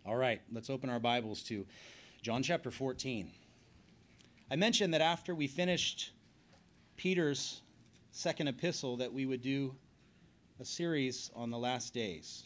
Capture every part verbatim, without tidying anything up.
All right, let's open our Bibles to John chapter fourteen. I mentioned that after we finished Peter's second epistle that we would do a series on the last days.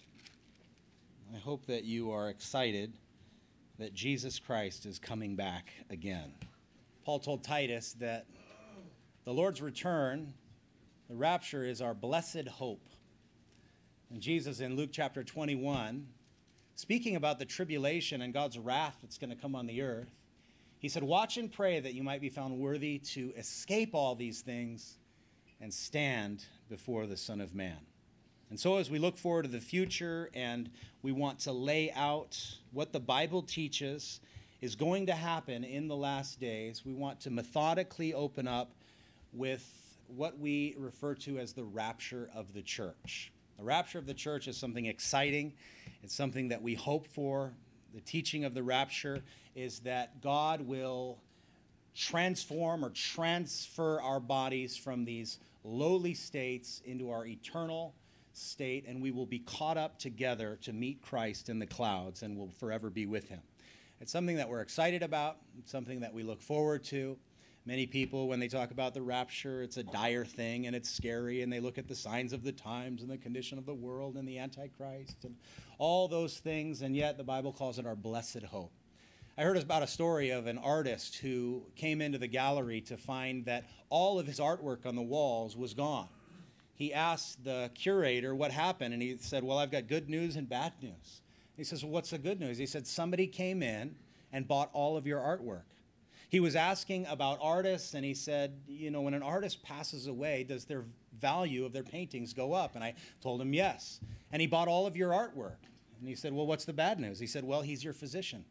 I hope that you are excited that Jesus Christ is coming back again. Paul told Titus that the Lord's return, the rapture, is our blessed hope. And Jesus in Luke chapter twenty-one, speaking about the tribulation and God's wrath that's going to come on the earth, he said, "Watch and pray that you might be found worthy to escape all these things and stand before the Son of Man." And so as we look forward to the future and we want to lay out what the Bible teaches is going to happen in the last days, we want to methodically open up with what we refer to as the rapture of the church. The rapture of the church is something exciting. It's something that we hope for. The teaching of the rapture is that God will transform or transfer our bodies from these lowly states into our eternal state, and we will be caught up together to meet Christ in the clouds and will forever be with him. It's something that we're excited about. It's something that we look forward to. Many people, when they talk about the rapture, it's a dire thing and it's scary, and they look at the signs of the times and the condition of the world and the Antichrist and all those things, and yet the Bible calls it our blessed hope. I heard about a story of an artist who came into the gallery to find that all of his artwork on the walls was gone. He asked the curator what happened, and he said, "Well, I've got good news and bad news." He says, "Well, what's the good news?" He said, "Somebody came in and bought all of your artwork." He was asking about artists, and he said, you know, when an artist passes away, does their value of their paintings go up? And I told him yes. And he bought all of your artwork. And he said, "Well, what's the bad news?" He said, "Well, he's your physician."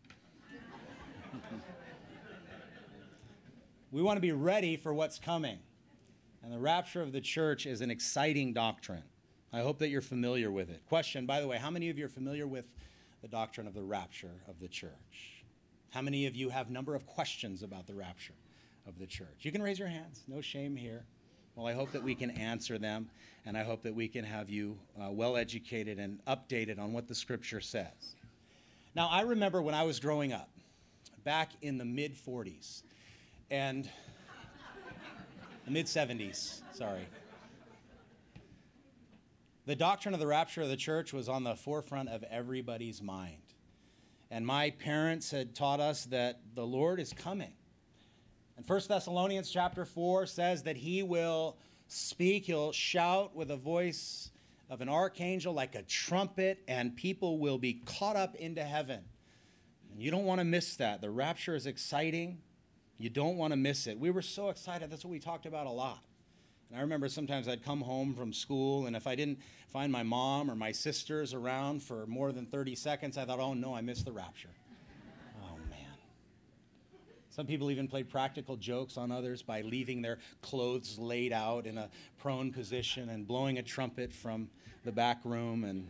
We want to be ready for what's coming. And the rapture of the church is an exciting doctrine. I hope that you're familiar with it. Question, by the way, how many of you are familiar with the doctrine of the rapture of the church? How many of you have a number of questions about the rapture of the church? You can raise your hands. No shame here. Well, I hope that we can answer them, and I hope that we can have you uh, well educated and updated on what the Scripture says. Now, I remember when I was growing up, back in the mid forties, and the mid seventies, sorry. The doctrine of the rapture of the church was on the forefront of everybody's mind. And my parents had taught us that the Lord is coming. And First Thessalonians chapter four says that he will speak, he'll shout with a voice of an archangel like a trumpet, and people will be caught up into heaven. And you don't want to miss that. The rapture is exciting. You don't want to miss it. We were so excited. That's what we talked about a lot. And I remember sometimes I'd come home from school, and if I didn't find my mom or my sisters around for more than thirty seconds, I thought, oh no, I missed the rapture. Oh man. Some people even played practical jokes on others by leaving their clothes laid out in a prone position and blowing a trumpet from the back room. And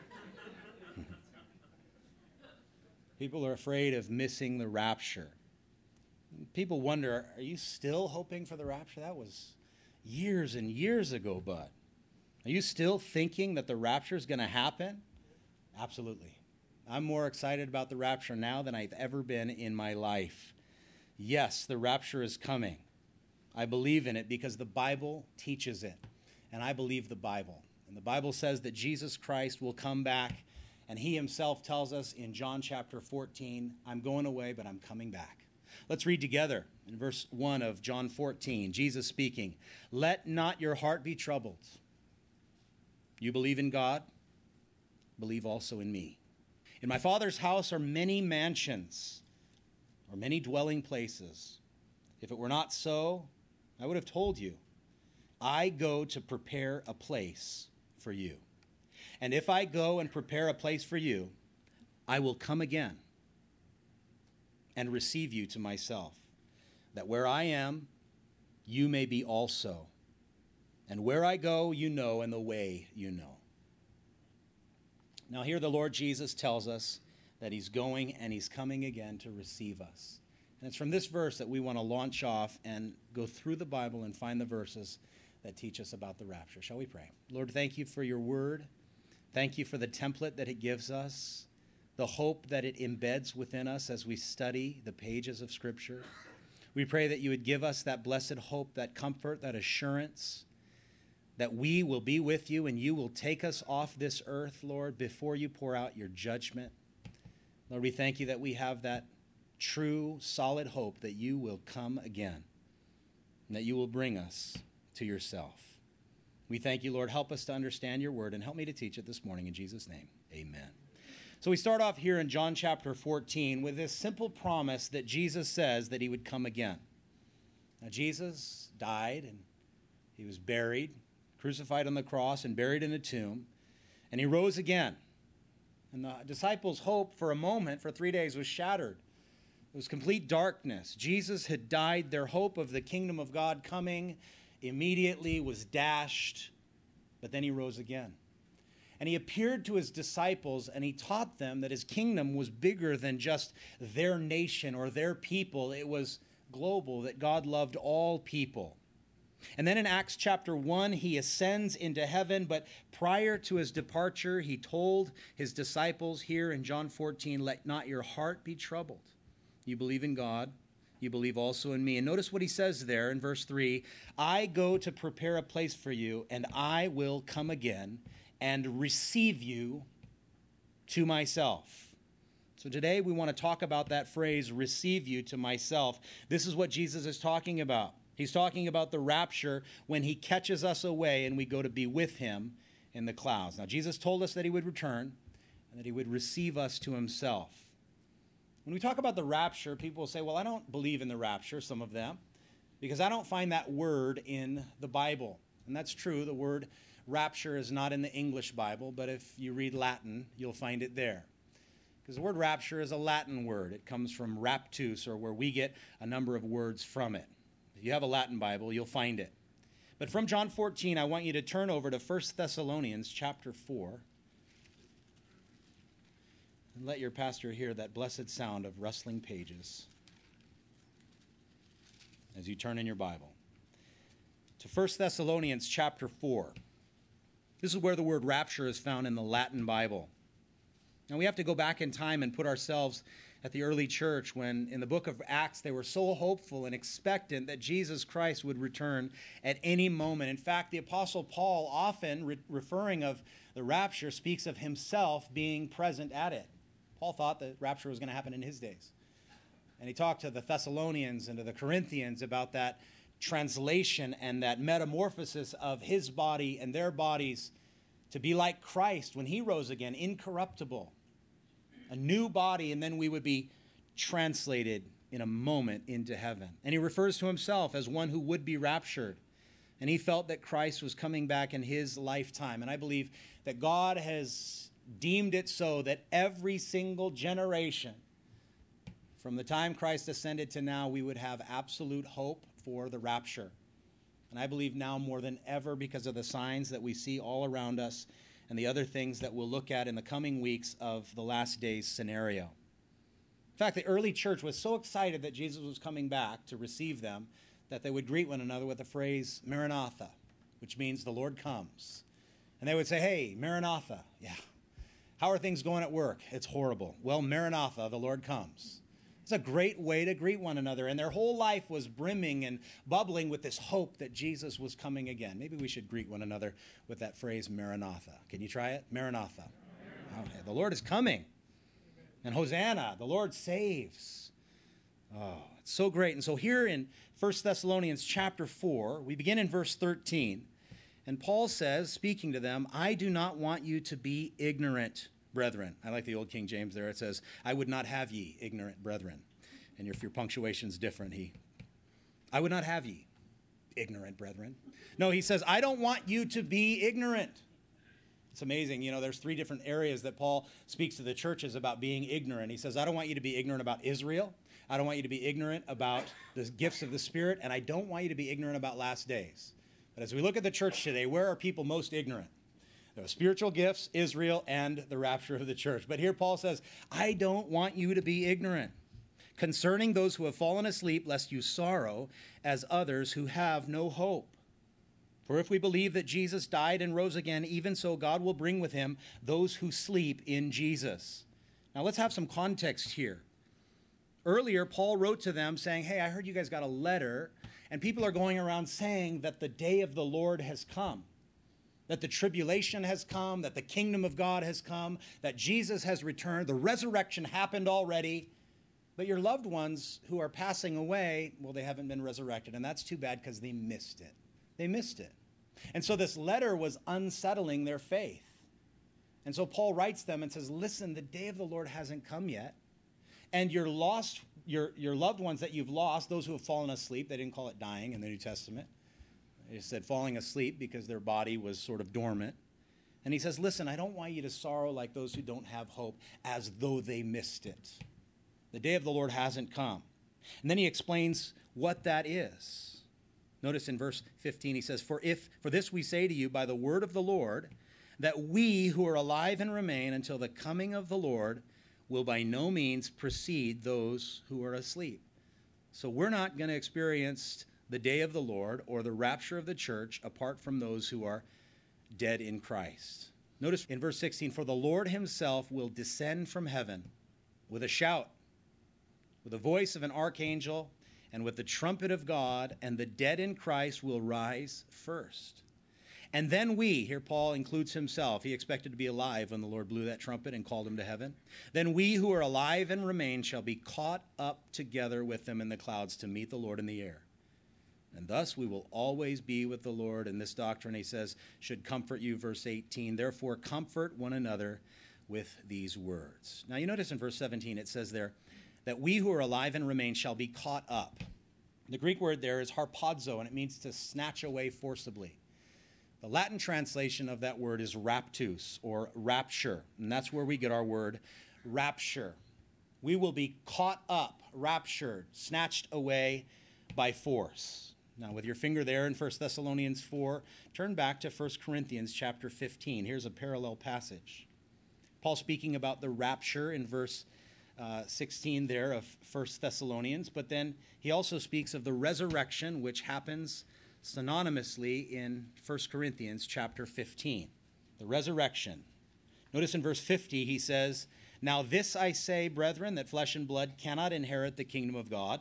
people are afraid of missing the rapture. People wonder, are you still hoping for the rapture? That was years and years ago, bud. Are you still thinking that the rapture is going to happen? Absolutely. I'm more excited about the rapture now than I've ever been in my life. Yes, the rapture is coming. I believe in it because the Bible teaches it, and I believe the Bible. And the Bible says that Jesus Christ will come back, and he himself tells us in John chapter fourteen, "I'm going away, but I'm coming back." Let's read together in verse one of John fourteen, Jesus speaking. "Let not your heart be troubled. You believe in God, believe also in me. In my Father's house are many mansions, or many dwelling places. If it were not so, I would have told you. I go to prepare a place for you. And if I go and prepare a place for you, I will come again and receive you to myself, that where I am, you may be also. And where I go, you know, and the way you know." Now here the Lord Jesus tells us that he's going and he's coming again to receive us. And it's from this verse that we want to launch off and go through the Bible and find the verses that teach us about the rapture. Shall we pray? Lord, thank you for your word. Thank you for the template that it gives us. the hope that it embeds within us as we study the pages of Scripture. We pray that you would give us that blessed hope, that comfort, that assurance, that we will be with you and you will take us off this earth, Lord, before you pour out your judgment. Lord, we thank you that we have that true, solid hope that you will come again and that you will bring us to yourself. We thank you, Lord. Help us to understand your word and help me to teach it this morning in Jesus' name. Amen. So we start off here in John chapter fourteen with this simple promise that Jesus says that he would come again. Now, Jesus died and he was buried, crucified on the cross and buried in a tomb, and he rose again. And the disciples' hope for a moment, for three days, was shattered. It was complete darkness. Jesus had died. Their hope of the kingdom of God coming immediately was dashed, but then he rose again. And he appeared to his disciples and he taught them that his kingdom was bigger than just their nation or their people. It was global, that God loved all people. And then in Acts chapter one, he ascends into heaven, but prior to his departure, he told his disciples here in John fourteen, let not your heart be troubled. You believe in God, you believe also in me. And notice what he says there in verse three, I go to prepare a place for you, and I will come again and receive you to myself. So today we want to talk about that phrase, receive you to myself. This is what Jesus is talking about. He's talking about the rapture when he catches us away and we go to be with him in the clouds. Now, Jesus told us that he would return and that he would receive us to himself. When we talk about the rapture, people will say, well, I don't believe in the rapture, some of them, because I don't find that word in the Bible. And that's true. The word rapture is not in the English Bible, but if you read Latin, you'll find it there. Because the word rapture is a Latin word. It comes from raptus, or where we get a number of words from it. If you have a Latin Bible, you'll find it. But from John fourteen, I want you to turn over to First Thessalonians chapter four. And let your pastor hear that blessed sound of rustling pages as you turn in your Bible. To First Thessalonians chapter four. This is where the word rapture is found in the Latin Bible. Now we have to go back in time and put ourselves at the early church when in the book of Acts they were so hopeful and expectant that Jesus Christ would return at any moment. In fact, the Apostle Paul, often re- referring of the rapture, speaks of himself being present at it. Paul thought that rapture was going to happen in his days. And he talked to the Thessalonians and to the Corinthians about that translation and that metamorphosis of his body and their bodies to be like Christ when he rose again, incorruptible. A new body, and then we would be translated in a moment into heaven. And he refers to himself as one who would be raptured. And he felt that Christ was coming back in his lifetime. And I believe that God has deemed it so that every single generation, from the time Christ ascended to now, we would have absolute hope for the rapture. And I believe now more than ever, because of the signs that we see all around us and the other things that we'll look at in the coming weeks of the last days scenario. In fact, the early church was so excited that Jesus was coming back to receive them that they would greet one another with the phrase Maranatha, which means the Lord comes. And they would say, hey, Maranatha. Yeah. How are things going at work? It's horrible. Well, Maranatha, the Lord comes. It's a great way to greet one another. And their whole life was brimming and bubbling with this hope that Jesus was coming again. Maybe we should greet one another with that phrase, Maranatha. Can you try it? Maranatha. Okay. The Lord is coming. And Hosanna, the Lord saves. Oh, it's so great. And so here in First Thessalonians chapter four, we begin in verse thirteen. And Paul says, speaking to them, I do not want you to be ignorant, brethren. I like the old King James there. It says, I would not have ye ignorant brethren. And if your punctuation's different, he, I would not have ye ignorant brethren. No, he says, I don't want you to be ignorant. It's amazing. You know, there's three different areas that Paul speaks to the churches about being ignorant. He says, I don't want you to be ignorant about Israel. I don't want you to be ignorant about the gifts of the Spirit. And I don't want you to be ignorant about last days. But as we look at the church today, where are people most ignorant? There are spiritual gifts, Israel, and the rapture of the church. But here Paul says, I don't want you to be ignorant concerning those who have fallen asleep, lest you sorrow as others who have no hope. For if we believe that Jesus died and rose again, even so God will bring with him those who sleep in Jesus. Now let's have some context here. Earlier, Paul wrote to them saying, hey, I heard you guys got a letter, and people are going around saying that the day of the Lord has come, that the tribulation has come, that the kingdom of God has come, that Jesus has returned, the resurrection happened already, but your loved ones who are passing away, well, they haven't been resurrected, and that's too bad because they missed it. They missed it. And so this letter was unsettling their faith. And so Paul writes them and says, listen, the day of the Lord hasn't come yet. And your lost, your, your loved ones that you've lost, those who have fallen asleep, they didn't call it dying in the New Testament. They said falling asleep because their body was sort of dormant. And he says, listen, I don't want you to sorrow like those who don't have hope, as though they missed it. The day of the Lord hasn't come. And then he explains what that is. Notice in verse fifteen, he says, For if for this we say to you by the word of the Lord, that we who are alive and remain until the coming of the Lord will by no means precede those who are asleep. So we're not going to experience the day of the Lord or the rapture of the church apart from those who are dead in Christ. Notice in verse sixteen, For the Lord himself will descend from heaven with a shout, with the voice of an archangel, and with the trumpet of God, and the dead in Christ will rise first. And then we, here Paul includes himself, he expected to be alive when the Lord blew that trumpet and called him to heaven. Then we who are alive and remain shall be caught up together with them in the clouds to meet the Lord in the air. And thus we will always be with the Lord. And this doctrine, he says, should comfort you, verse eighteen. Therefore comfort one another with these words. Now you notice in verse seventeen, it says there, that we who are alive and remain shall be caught up. The Greek word there is harpazo, and it means to snatch away forcibly. The Latin translation of that word is raptus, or rapture, and that's where we get our word rapture. We will be caught up, raptured, snatched away by force. Now, with your finger there in First Thessalonians four, turn back to First Corinthians chapter fifteen. Here's a parallel passage. Paul speaking about the rapture in verse uh, sixteen there of First Thessalonians, but then he also speaks of the resurrection, which happens synonymously in First Corinthians chapter fifteen, the resurrection. Notice in verse fifty, he says, Now this I say, brethren, that flesh and blood cannot inherit the kingdom of God,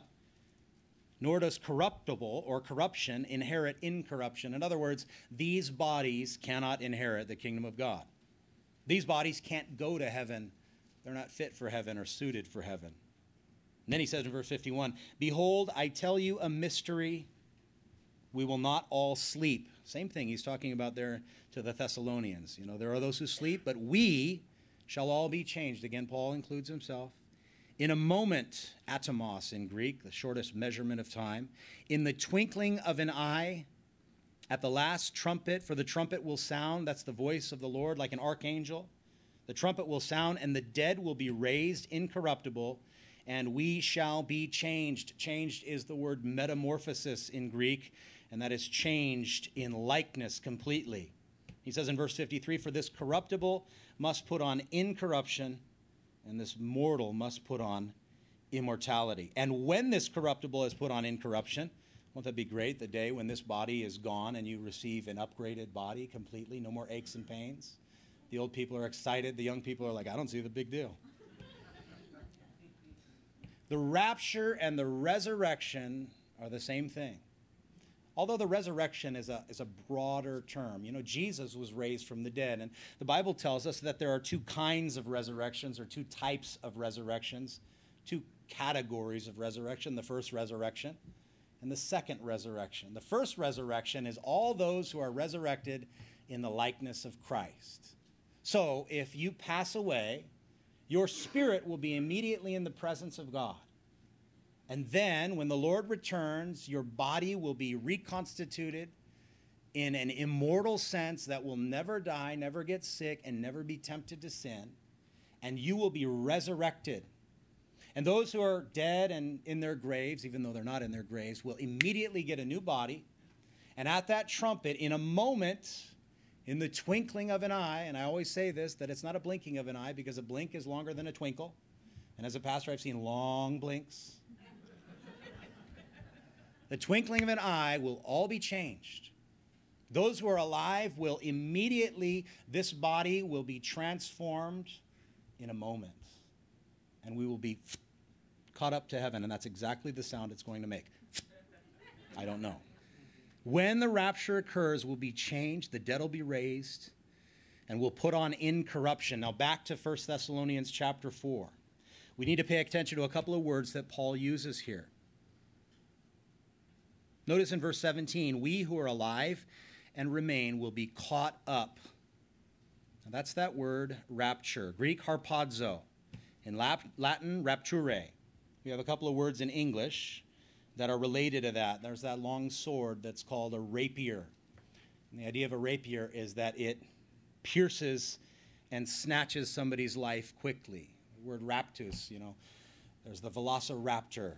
nor does corruptible or corruption inherit incorruption. In other words, these bodies cannot inherit the kingdom of God. These bodies can't go to heaven. They're not fit for heaven or suited for heaven. And then he says in verse fifty-one, Behold, I tell you a mystery. We will not all sleep. Same thing he's talking about there to the Thessalonians. You know, there are those who sleep, but we shall all be changed. Again, Paul includes himself. In a moment, atomos in Greek, the shortest measurement of time. In the twinkling of an eye, at the last trumpet, for the trumpet will sound. That's the voice of the Lord, like an archangel. The trumpet will sound, and the dead will be raised incorruptible, and we shall be changed. Changed is the word metamorphosis in Greek, and that is changed in likeness completely. He says in verse fifty-three, For this corruptible must put on incorruption, and this mortal must put on immortality. And when this corruptible is put on incorruption, won't that be great, the day when this body is gone and you receive an upgraded body completely, no more aches and pains? The old people are excited. The young people are like, I don't see the big deal. The rapture and the resurrection are the same thing. Although the resurrection is a, is a broader term. You know, Jesus was raised from the dead. And the Bible tells us that there are two kinds of resurrections, or two types of resurrections, two categories of resurrection. The first resurrection and the second resurrection. The first resurrection is all those who are resurrected in the likeness of Christ. So if you pass away, your spirit will be immediately in the presence of God. And then when the Lord returns, your body will be reconstituted in an immortal sense that will never die, never get sick, and never be tempted to sin. And you will be resurrected. And those who are dead and in their graves, even though they're not in their graves, will immediately get a new body. And at that trumpet, in a moment, in the twinkling of an eye, and I always say this, that it's not a blinking of an eye, because a blink is longer than a twinkle. And as a pastor, I've seen long blinks. The twinkling of an eye will all be changed. Those who are alive will immediately, this body will be transformed in a moment. and we will be caught up to heaven, and that's exactly the sound it's going to make. I don't know. When the rapture occurs, we'll be changed, the dead will be raised, and we'll put on incorruption. Now back to First Thessalonians chapter four. We need to pay attention to a couple of words that Paul uses here. Notice in verse seventeen, we who are alive and remain will be caught up. Now that's that word rapture, Greek harpazo, in Latin rapture. We have a couple of words in English that are related to that. There's that long sword that's called a rapier. And the idea of a rapier is that it pierces and snatches somebody's life quickly. The word raptus, you know, there's the velociraptor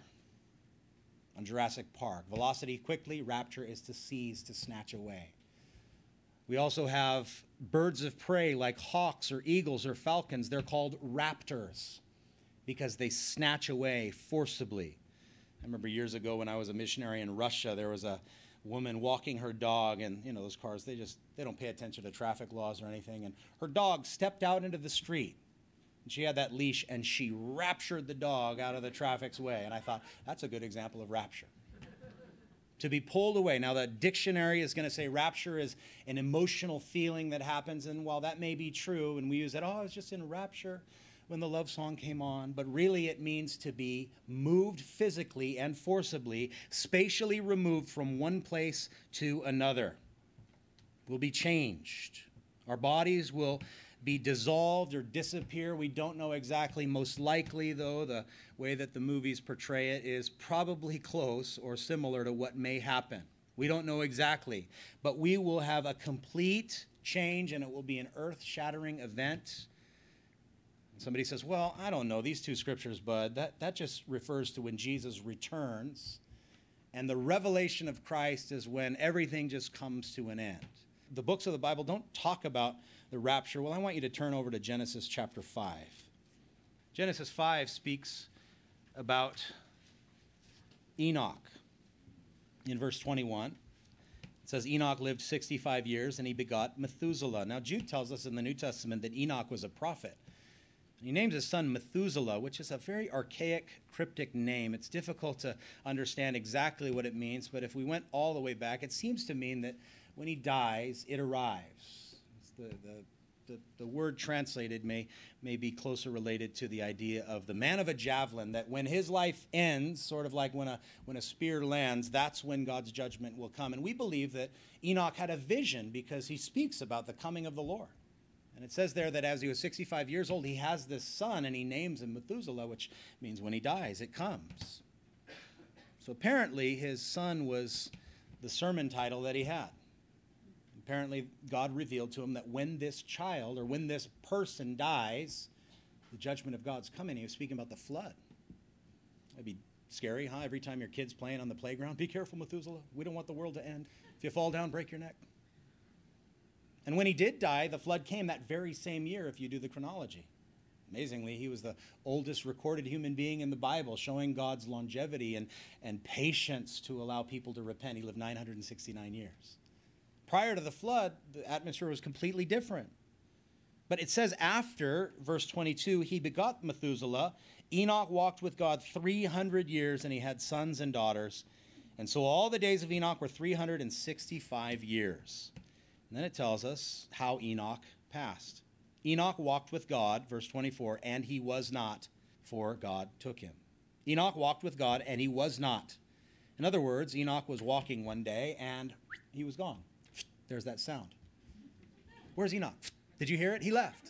on Jurassic Park. Velocity quickly, rapture is to seize, to snatch away. We also have birds of prey like hawks or eagles or falcons. They're called raptors because they snatch away forcibly. I remember years ago when I was a missionary in Russia, there was a woman walking her dog, and you know those cars, they just, they don't pay attention to traffic laws or anything, and her dog stepped out into the street, and she had that leash, and she raptured the dog out of the traffic's way, and I thought, that's a good example of rapture. To be pulled away. Now the dictionary is going to say rapture is an emotional feeling that happens, and while that may be true, and we use that, oh, I was just in rapture when the love song came on, but really it means to be moved physically and forcibly, spatially removed from one place to another. We'll be changed. Our bodies will be dissolved or disappear. We don't know exactly. Most likely, though, the way that the movies portray it is probably close or similar to what may happen. We don't know exactly, but we will have a complete change, and it will be an earth-shattering event. Somebody says, well, I don't know, these two scriptures, bud, that, that just refers to when Jesus returns, and the revelation of Christ is when everything just comes to an end. The books of the Bible don't talk about the rapture. Well, I want you to turn over to Genesis chapter five. Genesis five speaks about Enoch. In verse twenty-one, it says, Enoch lived sixty-five years, and he begot Methuselah. Now, Jude tells us in the New Testament that Enoch was a prophet. He names his son Methuselah, which is a very archaic, cryptic name. It's difficult to understand exactly what it means, but if we went all the way back, it seems to mean that when he dies, it arrives. It's the, the, the, the word translated may, may be closer related to the idea of the man of a javelin, that when his life ends, sort of like when a, when a spear lands, that's when God's judgment will come. And we believe that Enoch had a vision because he speaks about the coming of the Lord. And it says there that as he was sixty-five years old, he has this son, and he names him Methuselah, which means when he dies, it comes. So apparently, his son was the sermon title that he had. Apparently, God revealed to him that when this child, or when this person dies, the judgment of God's coming. He was speaking about the flood. That'd be scary, huh? Every time your kid's playing on the playground, be careful, Methuselah. We don't want the world to end. If you fall down, break your neck. And when he did die, the flood came that very same year, if you do the chronology. Amazingly, he was the oldest recorded human being in the Bible, showing God's longevity and, and patience to allow people to repent. He lived nine hundred sixty-nine years. Prior to the flood, the atmosphere was completely different. But it says after, verse twenty-two, he begot Methuselah. Enoch walked with God three hundred years, and he had sons and daughters. And so all the days of Enoch were three hundred sixty-five years. And then it tells us how Enoch passed. Enoch walked with God, verse twenty-four, and he was not, for God took him. Enoch walked with God, and he was not. In other words, Enoch was walking one day, and he was gone. There's that sound. Where's Enoch? Did you hear it? He left.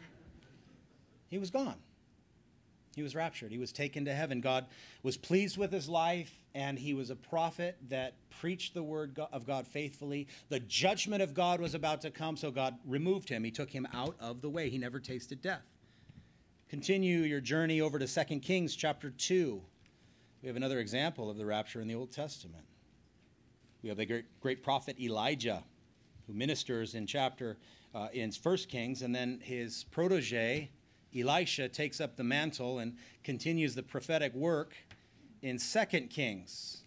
He was gone. He was raptured. He was taken to heaven. God was pleased with his life, and he was a prophet that preached the word of God faithfully. The judgment of God was about to come, so God removed him. He took him out of the way. He never tasted death. Continue your journey over to Second Kings chapter two. We have another example of the rapture in the Old Testament. We have the great, great prophet Elijah, who ministers in chapter uh, in First Kings, and then his protege, Elisha, takes up the mantle and continues the prophetic work in Second Kings.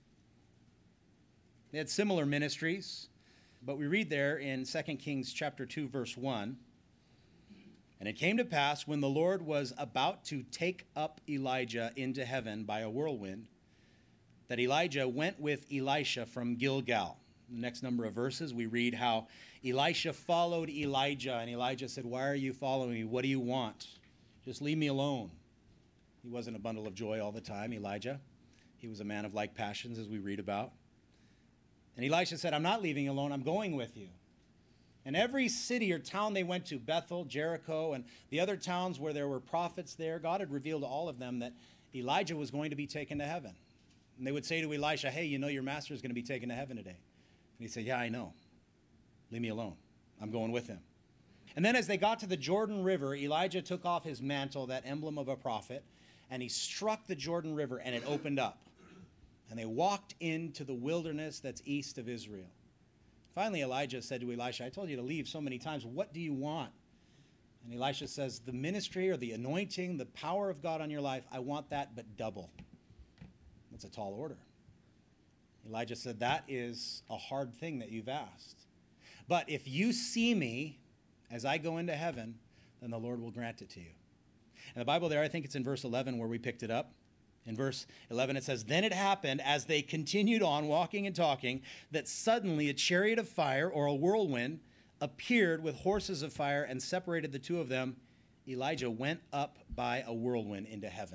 They had similar ministries, but we read there in Second Kings chapter two, verse one, And it came to pass, when the Lord was about to take up Elijah into heaven by a whirlwind, that Elijah went with Elisha from Gilgal. In the next number of verses, we read how Elisha followed Elijah, and Elijah said, "Why are you following me? What do you want? Just leave me alone." He wasn't a bundle of joy all the time, Elijah. He was a man of like passions, as we read about. And Elisha said, "I'm not leaving you alone. I'm going with you." And every city or town they went to, Bethel, Jericho, and the other towns where there were prophets there, God had revealed to all of them that Elijah was going to be taken to heaven. And they would say to Elisha, "Hey, you know your master is going to be taken to heaven today." And he'd say, "Yeah, I know. Leave me alone. I'm going with him." And then as they got to the Jordan River, Elijah took off his mantle, that emblem of a prophet, and he struck the Jordan River, and it opened up. And they walked into the wilderness that's east of Israel. Finally, Elijah said to Elisha, "I told you to leave so many times. What do you want?" And Elisha says, "The ministry or the anointing, the power of God on your life, I want that, but double." That's a tall order. Elijah said, "That is a hard thing that you've asked. But if you see me as I go into heaven, then the Lord will grant it to you." And the Bible there, I think it's in verse eleven where we picked it up. In verse eleven, it says, "Then it happened, as they continued on walking and talking, that suddenly a chariot of fire," or a whirlwind, "appeared with horses of fire and separated the two of them. Elijah went up by a whirlwind into heaven."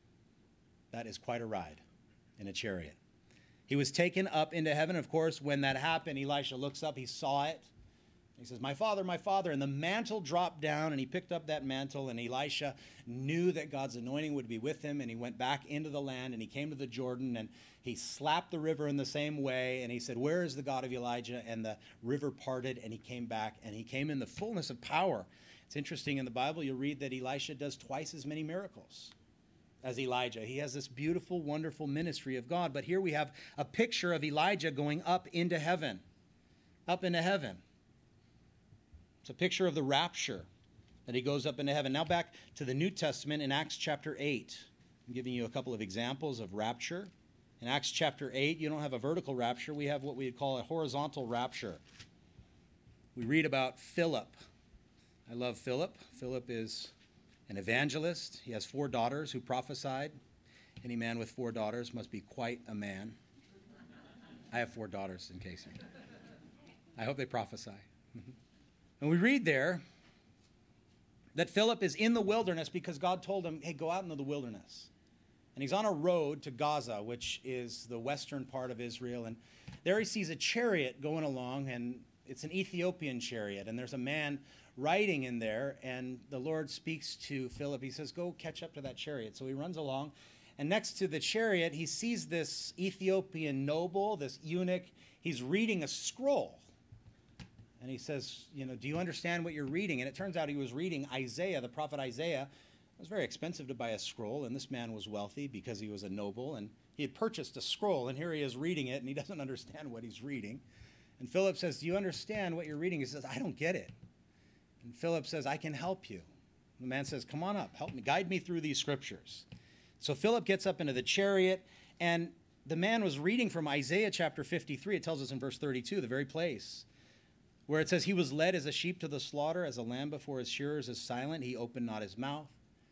That is quite a ride in a chariot. He was taken up into heaven. Of course, when that happened, Elisha looks up, he saw it. He says, "My father, my father." And the mantle dropped down, and he picked up that mantle, and Elisha knew that God's anointing would be with him, and he went back into the land, and he came to the Jordan, and he slapped the river in the same way, and he said, "Where is the God of Elijah?" And the river parted, and he came back, and he came in the fullness of power. It's interesting, in the Bible, you'll read that Elisha does twice as many miracles as Elijah. He has this beautiful, wonderful ministry of God. But here we have a picture of Elijah going up into heaven, up into heaven. It's a picture of the rapture, that he goes up into heaven. Now back to the New Testament in Acts chapter eight. I'm giving you a couple of examples of rapture. In Acts chapter eight, you don't have a vertical rapture. We have what we would call a horizontal rapture. We read about Philip. I love Philip. Philip is an evangelist. He has four daughters who prophesied. Any man with four daughters must be quite a man. I have four daughters, in case. I hope they prophesy. And we read there that Philip is in the wilderness because God told him, "Hey, go out into the wilderness." And he's on a road to Gaza, which is the western part of Israel. And there he sees a chariot going along, and it's an Ethiopian chariot. And there's a man riding in there, and the Lord speaks to Philip. He says, "Go catch up to that chariot." So he runs along, and next to the chariot, he sees this Ethiopian noble, this eunuch. He's reading a scroll. And he says, "You know, do you understand what you're reading?" And it turns out he was reading Isaiah, the prophet Isaiah. It was very expensive to buy a scroll, and this man was wealthy because he was a noble, and he had purchased a scroll, and here he is reading it, and he doesn't understand what he's reading. And Philip says, "Do you understand what you're reading?" He says, "I don't get it." And Philip says, "I can help you." The man says, "Come on up, help me, guide me through these scriptures." So Philip gets up into the chariot, and the man was reading from Isaiah chapter fifty-three. It tells us in verse thirty-two, the very place where it says, "He was led as a sheep to the slaughter, as a lamb before his shearers is silent. He opened not his mouth.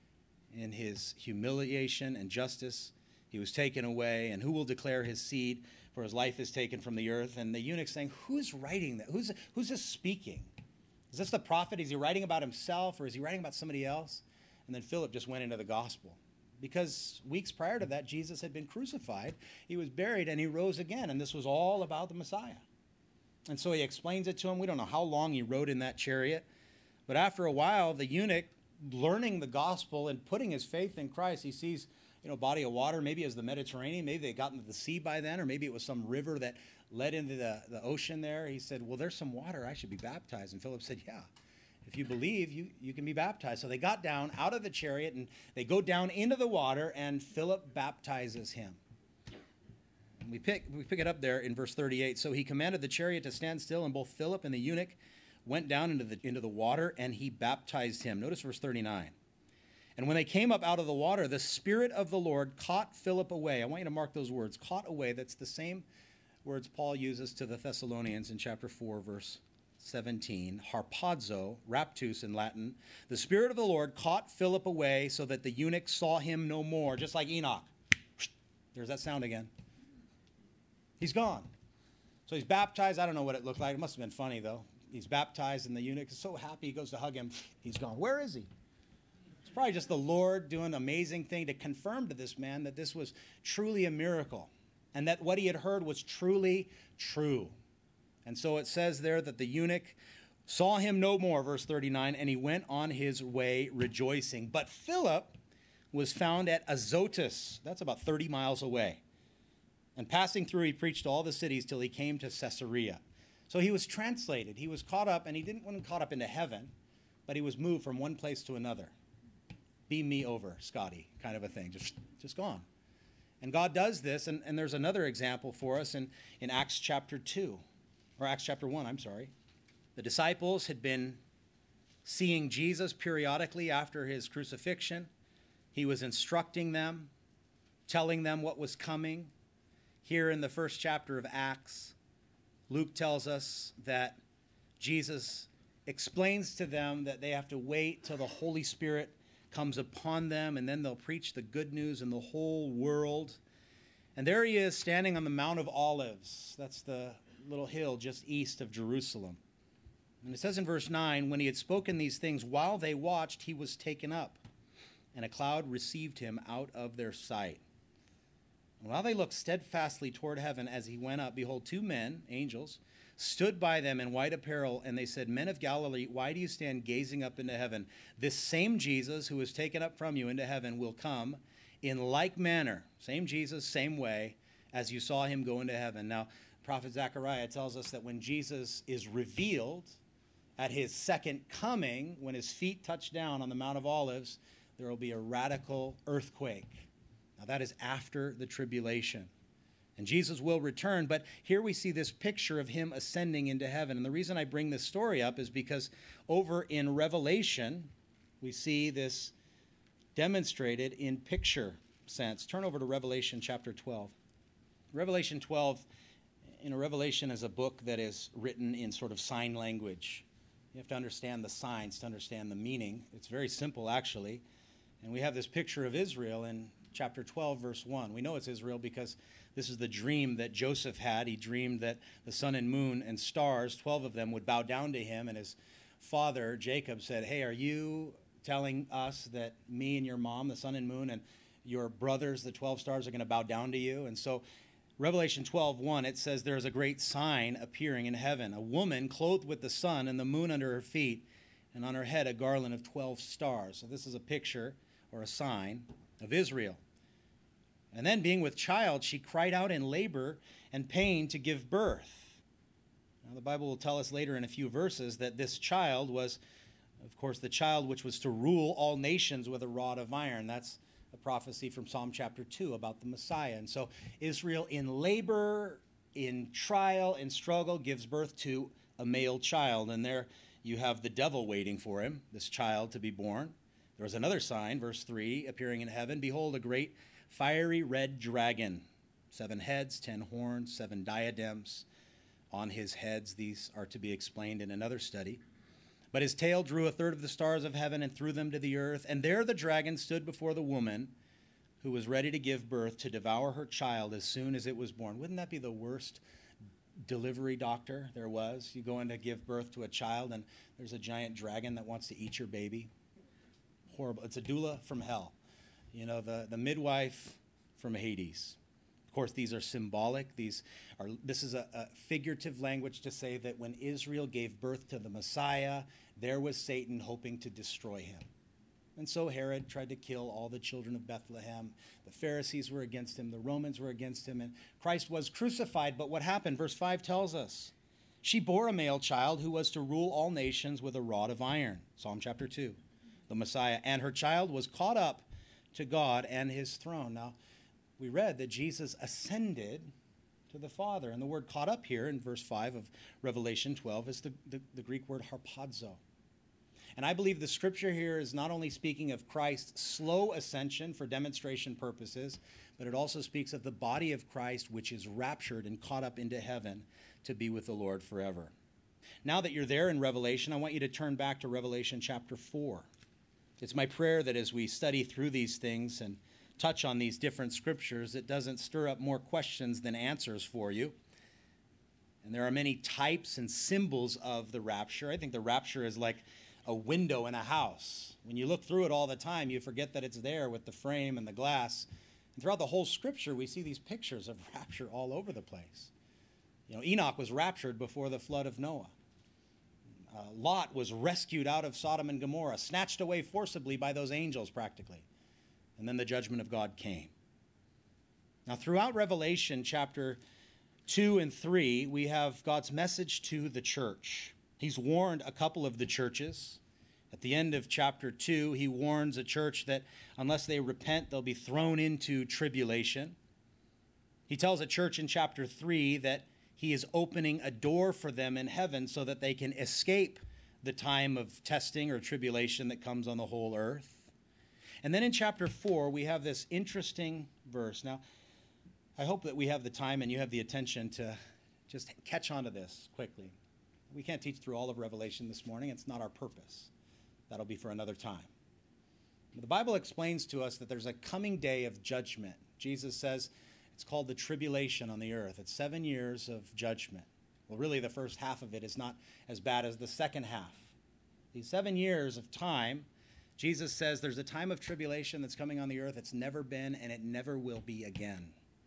In his humiliation and justice, he was taken away. And who will declare his seed? For his life is taken from the earth." And the eunuch saying, "Who's writing that? Who's, who's this speaking? Is this the prophet? Is he writing about himself, or is he writing about somebody else?" And then Philip just went into the gospel. Because weeks prior to that, Jesus had been crucified. He was buried, and he rose again. And this was all about the Messiah. And so he explains it to him. We don't know how long he rode in that chariot. But after a while, the eunuch, learning the gospel and putting his faith in Christ, he sees, you know, a body of water. Maybe it was the Mediterranean. Maybe they got into the sea by then, or maybe it was some river that led into the, the ocean there. He said, "Well, there's some water. I should be baptized." And Philip said, "Yeah, if you believe, you, you can be baptized." So they got down out of the chariot, and they go down into the water, and Philip baptizes him. And we pick, we pick it up there in verse thirty-eight. "So he commanded the chariot to stand still, and both Philip and the eunuch went down into the, into the water, and he baptized him." Notice verse thirty-nine. "And when they came up out of the water, the Spirit of the Lord caught Philip away." I want you to mark those words, caught away. That's the same words Paul uses to the Thessalonians in chapter four, verse seventeen, harpazo, raptus in Latin, the Spirit of the Lord caught Philip away so that the eunuch saw him no more, just like Enoch. There's that sound again. He's gone. So he's baptized. I don't know what it looked like. It must have been funny, though. He's baptized, and the eunuch is so happy. He goes to hug him. He's gone. Where is he? It's probably just the Lord doing an amazing thing to confirm to this man that this was truly a miracle and that what he had heard was truly true. And so it says there that the eunuch saw him no more, verse thirty-nine, and he went on his way rejoicing. But Philip was found at Azotus. That's about thirty miles away. And passing through, he preached to all the cities till he came to Caesarea. So he was translated. He was caught up, and he didn't want to caught up into heaven, but he was moved from one place to another. Beam me over, Scotty, kind of a thing. Just, just gone. And God does this, and, and there's another example for us in, in Acts chapter two, or Acts chapter one, I'm sorry. The disciples had been seeing Jesus periodically after his crucifixion. He was instructing them, telling them what was coming. Here in the first chapter of Acts, Luke tells us that Jesus explains to them that they have to wait till the Holy Spirit comes upon them, and then they'll preach the good news in the whole world. And there he is standing on the Mount of Olives. That's the little hill just east of Jerusalem. And it says in verse nine, when he had spoken these things, while they watched, he was taken up, and a cloud received him out of their sight. And while they looked steadfastly toward heaven as he went up, behold, two men, angels, stood by them in white apparel, and they said, Men of Galilee, why do you stand gazing up into heaven? This same Jesus who was taken up from you into heaven will come in like manner, same Jesus, same way, as you saw him go into heaven. Now, prophet Zechariah tells us that when Jesus is revealed at his second coming, when his feet touch down on the Mount of Olives, there will be a radical earthquake. Now, that is after the tribulation. And Jesus will return, but here we see this picture of him ascending into heaven. And the reason I bring this story up is because over in Revelation, we see this demonstrated in picture sense. Turn over to Revelation chapter twelve. Revelation twelve, you know, Revelation is a book that is written in sort of sign language. You have to understand the signs to understand the meaning. It's very simple, actually. And we have this picture of Israel in chapter twelve, verse one. We know it's Israel because this is the dream that Joseph had. He dreamed that the sun and moon and stars, twelve of them, would bow down to him. And his father, Jacob, said, Hey, are you telling us that me and your mom, the sun and moon, and your brothers, the twelve stars, are going to bow down to you? And so Revelation twelve, one, it says, There is a great sign appearing in heaven, a woman clothed with the sun and the moon under her feet, and on her head a garland of twelve stars. So this is a picture or a sign of Israel. And then, being with child, she cried out in labor and pain to give birth. Now, the Bible will tell us later in a few verses that this child was, of course, the child which was to rule all nations with a rod of iron. That's a prophecy from Psalm chapter two about the Messiah. And so Israel in labor, in trial, in struggle, gives birth to a male child. And there you have the devil waiting for him, this child to be born. There was another sign, verse three, appearing in heaven. Behold, a great fiery red dragon, seven heads, ten horns, seven diadems on his heads. These are to be explained in another study. But his tail drew a third of the stars of heaven and threw them to the earth. And there the dragon stood before the woman who was ready to give birth to devour her child as soon as it was born. Wouldn't that be the worst delivery doctor there was? You go in to give birth to a child and there's a giant dragon that wants to eat your baby. Horrible. It's a doula from hell. You know, the, the midwife from Hades. Of course, these are symbolic. These are. This is a, a figurative language to say that when Israel gave birth to the Messiah, there was Satan hoping to destroy him. And so Herod tried to kill all the children of Bethlehem. The Pharisees were against him. The Romans were against him. And Christ was crucified. But what happened? Verse five tells us. She bore a male child who was to rule all nations with a rod of iron. Psalm chapter two. The Messiah. And her child was caught up to God and his throne. Now, we read that Jesus ascended to the Father. And the word caught up here in verse five of Revelation twelve is the, the, the Greek word harpazo. And I believe the scripture here is not only speaking of Christ's slow ascension for demonstration purposes, but it also speaks of the body of Christ which is raptured and caught up into heaven to be with the Lord forever. now that you're there in Revelation, I want you to turn back to Revelation chapter four. It's my prayer that as we study through these things and touch on these different scriptures, it doesn't stir up more questions than answers for you. And there are many types and symbols of the rapture. I think the rapture is like a window in a house. When you look through it all the time, you forget that it's there with the frame and the glass. And throughout the whole scripture, we see these pictures of rapture all over the place. You know, Enoch was raptured before the flood of Noah. Uh, Lot was rescued out of Sodom and Gomorrah, snatched away forcibly by those angels practically. And then the judgment of God came. Now, throughout Revelation chapter two and three, we have God's message to the church. He's warned a couple of the churches. At the end of chapter two, he warns a church that unless they repent, they'll be thrown into tribulation. He tells a church in chapter three that he is opening a door for them in heaven so that they can escape the time of testing or tribulation that comes on the whole earth. And then in chapter four, we have this interesting verse. Now, I hope that we have the time and you have the attention to just catch on to this quickly. We can't teach through all of Revelation this morning. It's not our purpose. That'll be for another time. The Bible explains to us that there's a coming day of judgment. Jesus says it's called the tribulation on the earth. It's seven years of judgment. Well, really, the first half of it is not as bad as the second half. These seven years of time, Jesus says there's a time of tribulation that's coming on the earth. It's never been, and it never will be again.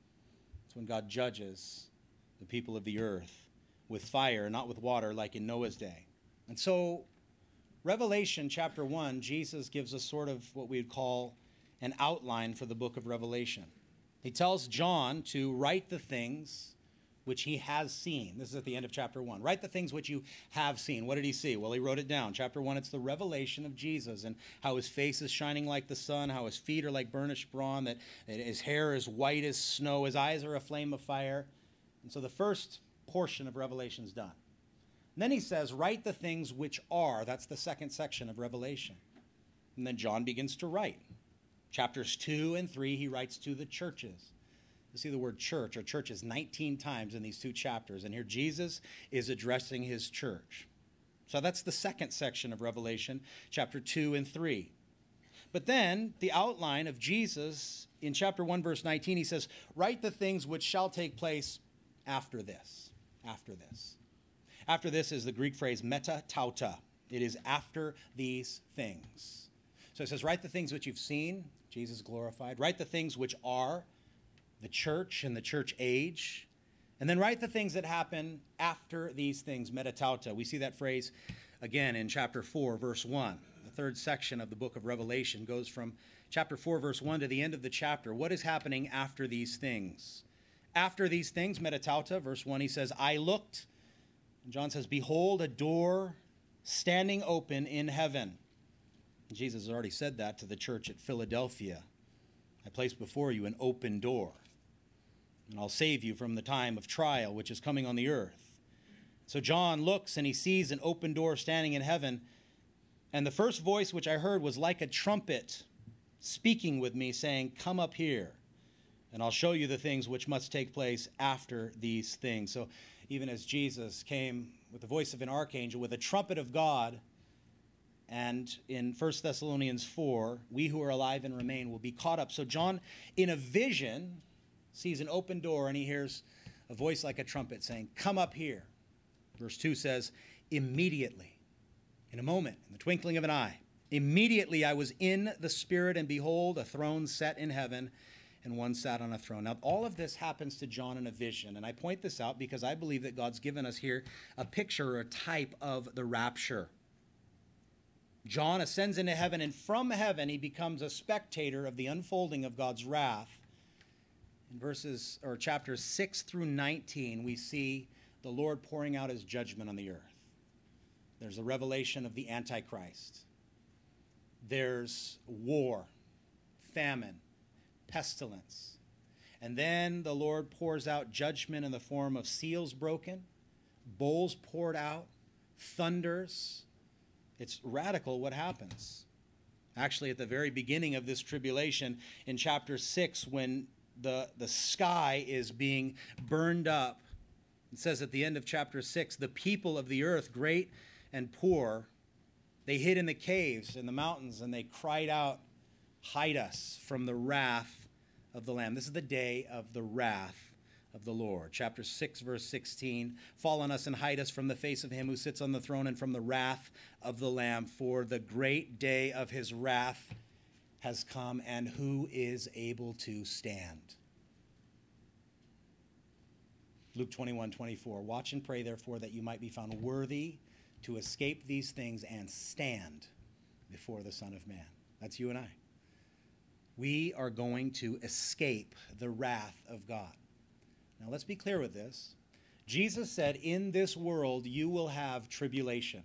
It's when God judges the people of the earth with fire, not with water, like in Noah's day. And so, Revelation chapter one, Jesus gives us sort of what we would call an outline for the book of Revelation. He tells John to write the things which he has seen. This is at the end of chapter one. Write the things which you have seen. What did he see? Well, he wrote it down. Chapter one, it's the revelation of Jesus and how his face is shining like the sun, how his feet are like burnished bronze, that, that his hair is white as snow, his eyes are a flame of fire. And so the first portion of Revelation is done. And then he says, write the things which are. That's the second section of Revelation. And then John begins to write. Chapters two and three, he writes to the churches. You see the word church or churches nineteen times in these two chapters. And here Jesus is addressing his church. So that's the second section of Revelation, chapter two and three. But then the outline of Jesus in chapter one, verse nineteen, he says, write the things which shall take place after this. After this. After this is the Greek phrase meta tauta. It is after these things. So it says, write the things which you've seen, Jesus glorified. Write the things which are, the church and the church age. And then write the things that happen after these things, meta tauta. We see that phrase again in chapter four, verse one. The third section of the book of Revelation goes from chapter four, verse one to the end of the chapter. What is happening after these things? After these things, meta tauta, verse one, he says, I looked, and John says, behold, a door standing open in heaven. And Jesus has already said that to the church at Philadelphia. I place before you an open door, and I'll save you from the time of trial which is coming on the earth. So John looks, and he sees an open door standing in heaven, and the first voice which I heard was like a trumpet speaking with me, saying, come up here, and I'll show you the things which must take place after these things. So even as Jesus came with the voice of an archangel, with a trumpet of God, and in First Thessalonians four, we who are alive and remain will be caught up. So John, in a vision, sees an open door, and he hears a voice like a trumpet saying, come up here. Verse two says, immediately, in a moment, in the twinkling of an eye, immediately I was in the Spirit, and behold, a throne set in heaven, and one sat on a throne. Now, all of this happens to John in a vision, and I point this out because I believe that God's given us here a picture or a type of the rapture. John ascends into heaven, and from heaven he becomes a spectator of the unfolding of God's wrath. In verses or chapters six through nineteen, we see the Lord pouring out his judgment on the earth. There's the revelation of the Antichrist. There's war, famine, pestilence. And then the Lord pours out judgment in the form of seals broken, bowls poured out, thunders. It's radical what happens. Actually, at the very beginning of this tribulation, in chapter six, when the, the sky is being burned up, It says at the end of chapter six, the people of the earth, great and poor, they hid in the caves and the mountains, and they cried out, hide us from the wrath of the Lamb. This is the day of the wrath of the Lord. Chapter six, verse sixteen, fall on us and hide us from the face of him who sits on the throne and from the wrath of the Lamb, for the great day of his wrath has come, and who is able to stand? Luke twenty-one, twenty-four, watch and pray, therefore, that you might be found worthy to escape these things and stand before the Son of Man. That's you and I. We are going to escape the wrath of God. Now, let's be clear with this. Jesus said, in this world, you will have tribulation.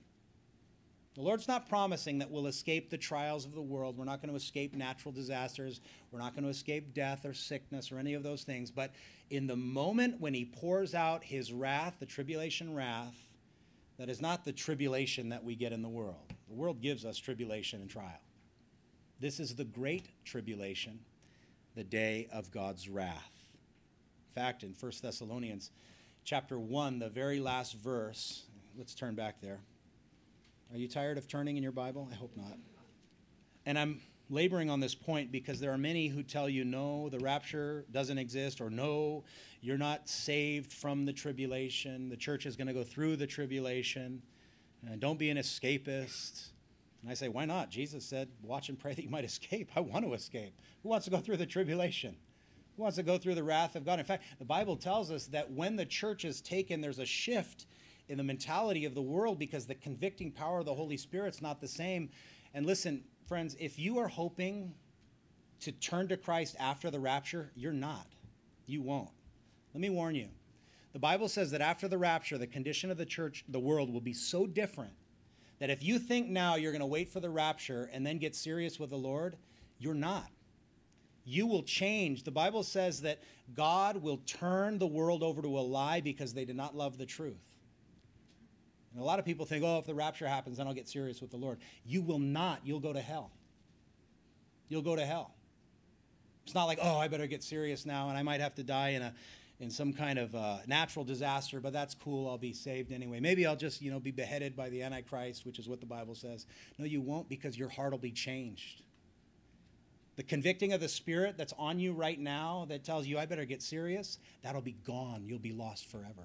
The Lord's not promising that we'll escape the trials of the world. We're not going to escape natural disasters. We're not going to escape death or sickness or any of those things. But in the moment when he pours out his wrath, the tribulation wrath, that is not the tribulation that we get in the world. The world gives us tribulation and trial. This is the great tribulation, the day of God's wrath. In fact, in First Thessalonians chapter one, the very last verse, let's turn back there. Are you tired of turning in your Bible? I hope not. And I'm laboring on this point because there are many who tell you, no, the rapture doesn't exist, or no, you're not saved from the tribulation. The church is going to go through the tribulation. And don't be an escapist. And I say, why not? Jesus said, watch and pray that you might escape. I want to escape. Who wants to go through the tribulation? Who wants to go through the wrath of God? In fact, the Bible tells us that when the church is taken, there's a shift in the mentality of the world because the convicting power of the Holy Spirit's not the same. And listen, friends, if you are hoping to turn to Christ after the rapture, you're not. You won't. Let me warn you. The Bible says that after the rapture, the condition of the church, the world, will be so different that if you think now you're going to wait for the rapture and then get serious with the Lord, you're not. You will change. The Bible says that God will turn the world over to a lie because they did not love the truth. And a lot of people think, oh, if the rapture happens, then I'll get serious with the Lord. You will not. You'll go to hell. You'll go to hell. It's not like, oh, I better get serious now, and I might have to die in a in some kind of uh, natural disaster, but that's cool. I'll be saved anyway. Maybe I'll just, you know, be beheaded by the Antichrist, which is what the Bible says. No, you won't, because your heart will be changed. The convicting of the Spirit that's on you right now that tells you, I better get serious, that'll be gone. You'll be lost forever.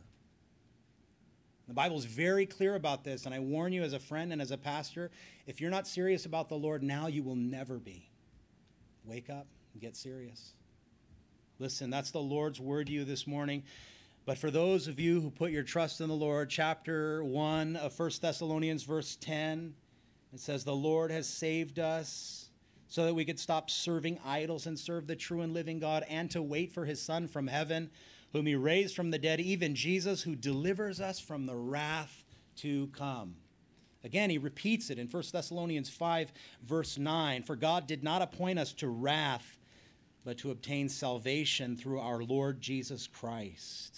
The Bible is very clear about this, and I warn you as a friend and as a pastor, if you're not serious about the Lord now, you will never be. Wake up and get serious. Listen, that's the Lord's word to you this morning. But for those of you who put your trust in the Lord, chapter one of First Thessalonians, verse ten, it says, the Lord has saved us so that we could stop serving idols and serve the true and living God, and to wait for his Son from heaven, whom he raised from the dead, even Jesus, who delivers us from the wrath to come. Again, he repeats it in First Thessalonians five, verse nine. For God did not appoint us to wrath, but to obtain salvation through our Lord Jesus Christ.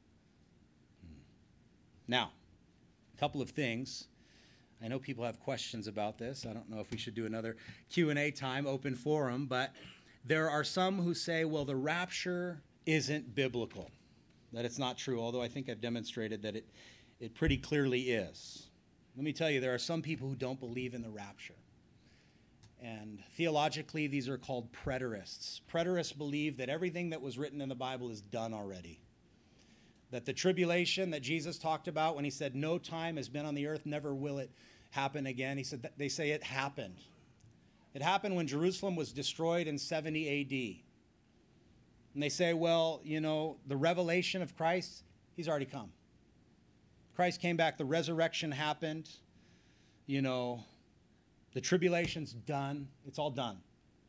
Now, a couple of things. I know people have questions about this. I don't know if we should do another Q and A time, open forum, but there are some who say, well, the rapture isn't biblical, that it's not true, although I think I've demonstrated that it, it pretty clearly is. Let me tell you, there are some people who don't believe in the rapture. And theologically, these are called preterists. Preterists believe that everything that was written in the Bible is done already. That the tribulation that Jesus talked about when he said, no time has been on the earth, never will it happen again. He said, that they say it happened. It happened when Jerusalem was destroyed in seventy A D. And they say, well, you know, the revelation of Christ, he's already come. Christ came back, the resurrection happened, you know, the tribulation's done. It's all done.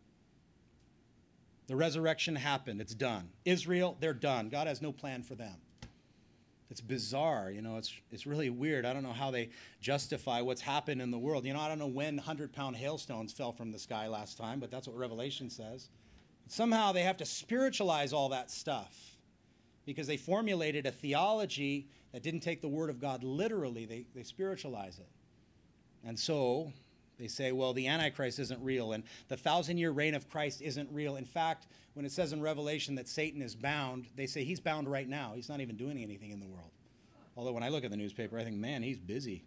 The resurrection happened. It's done. Israel, they're done. God has no plan for them. It's bizarre. You know, it's, it's really weird. I don't know how they justify what's happened in the world. You know, I don't know when hundred-pound hailstones fell from the sky last time, but that's what Revelation says. Somehow they have to spiritualize all that stuff because they formulated a theology that didn't take the Word of God literally. They, they spiritualize it. And so they say, well, the Antichrist isn't real, and the thousand-year reign of Christ isn't real. In fact, when it says in Revelation that Satan is bound, they say he's bound right now. He's not even doing anything in the world. Although when I look at the newspaper, I think, man, he's busy.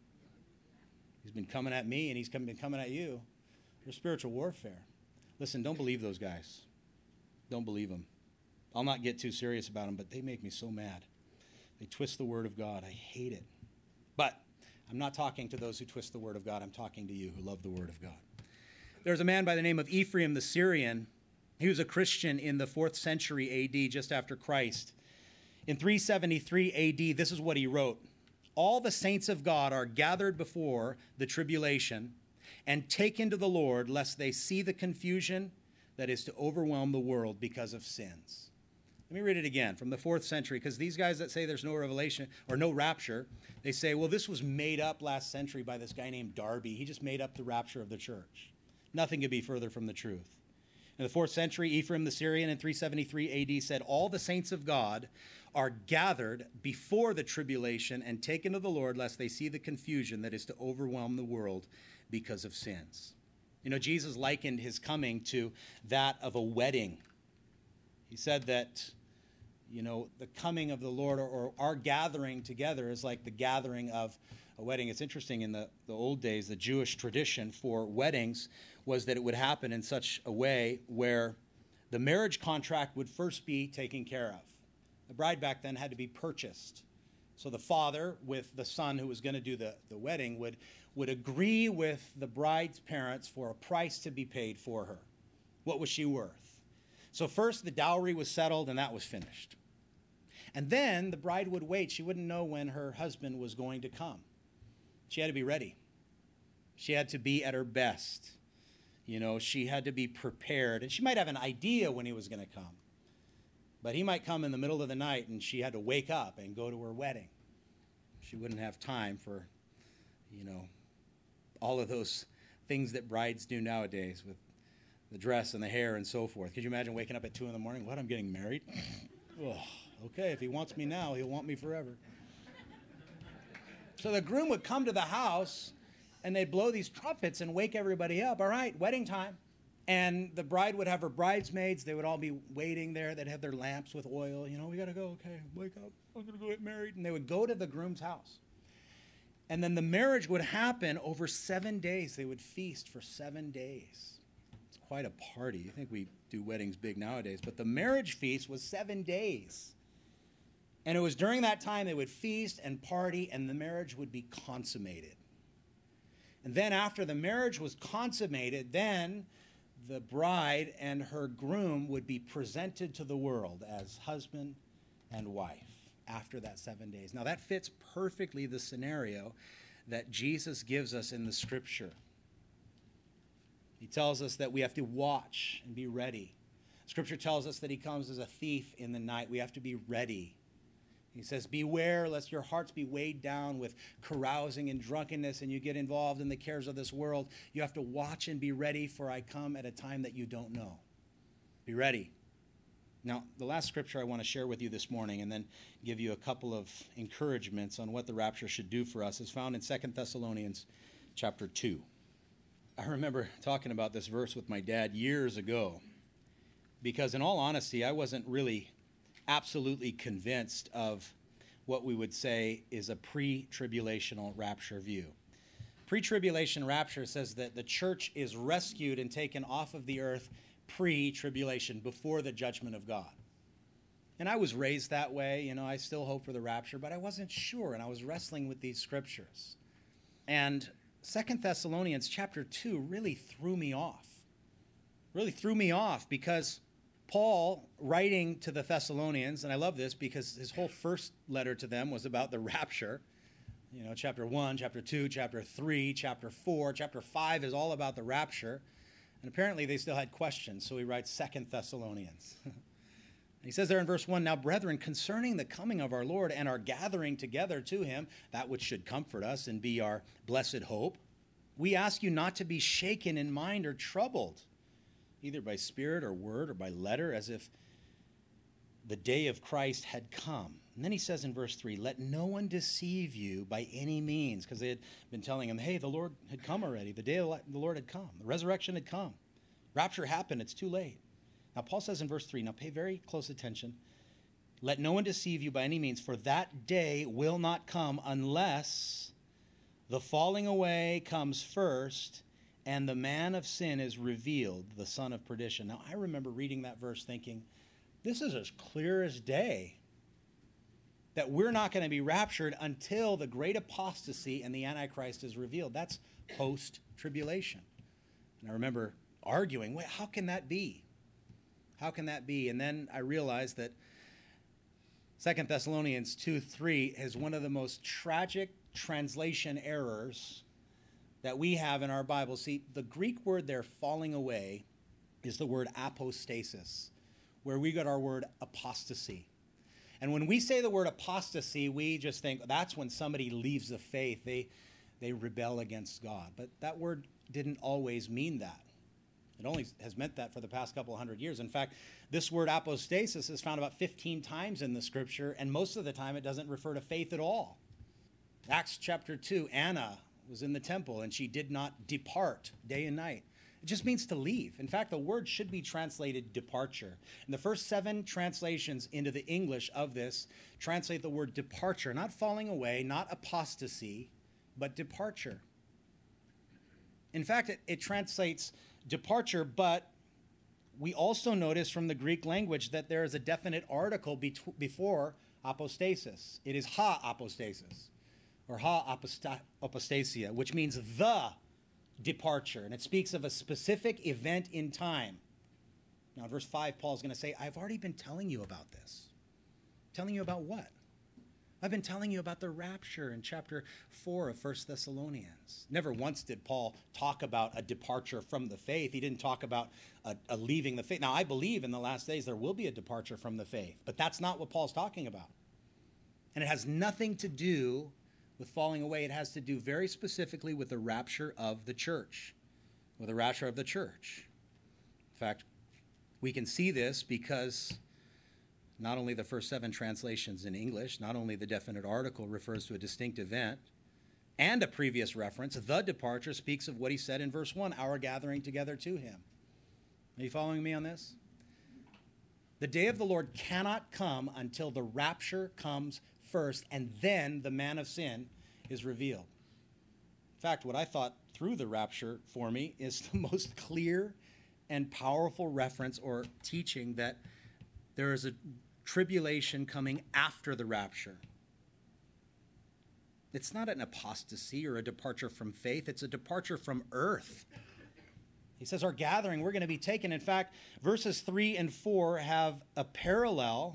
He's been coming at me, and he's come, been coming at you. There's spiritual warfare. Listen, don't believe those guys. Don't believe them. I'll not get too serious about them, but they make me so mad. They twist the word of God. I hate it. But I'm not talking to those who twist the word of God. I'm talking to you who love the word of God. There's a man by the name of Ephraim the Syrian. He was a Christian in the fourth century A D, just after Christ. In three seventy-three A D, this is what he wrote. All the saints of God are gathered before the tribulation and taken to the Lord, lest they see the confusion that is to overwhelm the world because of sins. Let me read it again from the fourth century, because these guys that say there's no revelation or no rapture, they say, well, this was made up last century by this guy named Darby. He just made up the rapture of the church. Nothing could be further from the truth. In the fourth century, Ephraim the Syrian in three seventy-three A D said, all the saints of God are gathered before the tribulation and taken to the Lord, lest they see the confusion that is to overwhelm the world because of sins. You know, Jesus likened his coming to that of a wedding. He said that, you know, the coming of the Lord, or, or our gathering together, is like the gathering of a wedding. It's interesting, in the, the old days, the Jewish tradition for weddings was that it would happen in such a way where the marriage contract would first be taken care of. The bride back then had to be purchased. So the father, with the son who was going to do the, the wedding, would, would agree with the bride's parents for a price to be paid for her. What was she worth? So first the dowry was settled, and that was finished. And then the bride would wait. She wouldn't know when her husband was going to come. She had to be ready. She had to be at her best. You know, she had to be prepared. And she might have an idea when he was going to come. But he might come in the middle of the night, and she had to wake up and go to her wedding. She wouldn't have time for, you know, all of those things that brides do nowadays with the dress and the hair and so forth. Could you imagine waking up at two in the morning? What, I'm getting married? Oh, okay, if he wants me now, he'll want me forever. So the groom would come to the house, and they'd blow these trumpets and wake everybody up. All right, wedding time. And the bride would have her bridesmaids. They would all be waiting there. They'd have their lamps with oil. You know, we got to go. Okay, wake up. I'm going to go get married. And they would go to the groom's house. And then the marriage would happen over seven days. They would feast for seven days. It's quite a party. You think we do weddings big nowadays. But the marriage feast was seven days. And it was during that time they would feast and party, and the marriage would be consummated. And then after the marriage was consummated, then the bride and her groom would be presented to the world as husband and wife after that seven days. Now that fits perfectly the scenario that Jesus gives us in the scripture. He tells us that we have to watch and be ready. Scripture tells us that he comes as a thief in the night. We have to be ready. He says, beware lest your hearts be weighed down with carousing and drunkenness and you get involved in the cares of this world. You have to watch and be ready, for I come at a time that you don't know. Be ready. Now, the last scripture I want to share with you this morning, and then give you a couple of encouragements on what the rapture should do for us, is found in Second Thessalonians chapter two. I remember talking about this verse with my dad years ago, because in all honesty, I wasn't really absolutely convinced of what we would say is a pre-tribulational rapture view. Pre-tribulation rapture says that the church is rescued and taken off of the earth pre-tribulation, before the judgment of God. And I was raised that way. You know, I still hope for the rapture, but I wasn't sure, and I was wrestling with these scriptures. And Second Thessalonians chapter two really threw me off. Really threw me off because Paul, writing to the Thessalonians, and I love this because his whole first letter to them was about the rapture. You know, chapter one, chapter two, chapter three, chapter four, chapter five is all about the rapture. And apparently they still had questions, so he writes Second Thessalonians. He says there in verse one, now, brethren, concerning the coming of our Lord and our gathering together to him, that which should comfort us and be our blessed hope, we ask you not to be shaken in mind or troubled, either by spirit or word or by letter, as if the day of Christ had come. And then he says in verse three, let no one deceive you by any means, because they had been telling him, hey, the Lord had come already. The day of the Lord had come. The resurrection had come. Rapture happened. It's too late. Now, Paul says in verse three, now pay very close attention. Let no one deceive you by any means, for that day will not come unless the falling away comes first and the man of sin is revealed, the son of perdition. Now, I remember reading that verse thinking, this is as clear as day, that we're not going to be raptured until the great apostasy and the Antichrist is revealed. That's post-tribulation. And I remember arguing, wait, how can that be? How can that be? And then I realized that Second Thessalonians two three is one of the most tragic translation errors that we have in our Bible. See, the Greek word there, falling away, is the word apostasis, where we got our word apostasy. And when we say the word apostasy, we just think that's when somebody leaves the faith. They, they rebel against God. But that word didn't always mean that. It only has meant that for the past couple of hundred years. In fact, this word apostasis is found about fifteen times in the scripture, and most of the time it doesn't refer to faith at all. Acts chapter two, Anna was in the temple, and she did not depart day and night. It just means to leave. In fact, the word should be translated departure. And the first seven translations into the English of this translate the word departure, not falling away, not apostasy, but departure. In fact, it, it translates departure, but we also notice from the Greek language that there is a definite article be- before apostasis. It is ha apostasis, or ha aposta- apostasia, which means the departure, and it speaks of a specific event in time. Now, in verse five, Paul's going to say, I've already been telling you about this. Telling you about what? I've been telling you about the rapture in chapter four of First Thessalonians. Never once did Paul talk about a departure from the faith. He didn't talk about a, a leaving the faith. Now, I believe in the last days there will be a departure from the faith, but that's not what Paul's talking about. And it has nothing to do with falling away. It has to do very specifically with the rapture of the church, with the rapture of the church. In fact, we can see this because not only the first seven translations in English, not only the definite article refers to a distinct event and a previous reference, the departure speaks of what he said in verse one, our gathering together to him. Are you following me on this? The day of the Lord cannot come until the rapture comes first, and then the man of sin is revealed. In fact, what I thought through the rapture for me is the most clear and powerful reference or teaching that there is a tribulation coming after the rapture. It's not an apostasy or a departure from faith. It's a departure from earth. He says our gathering, we're going to be taken. In fact, verses three and four have a parallel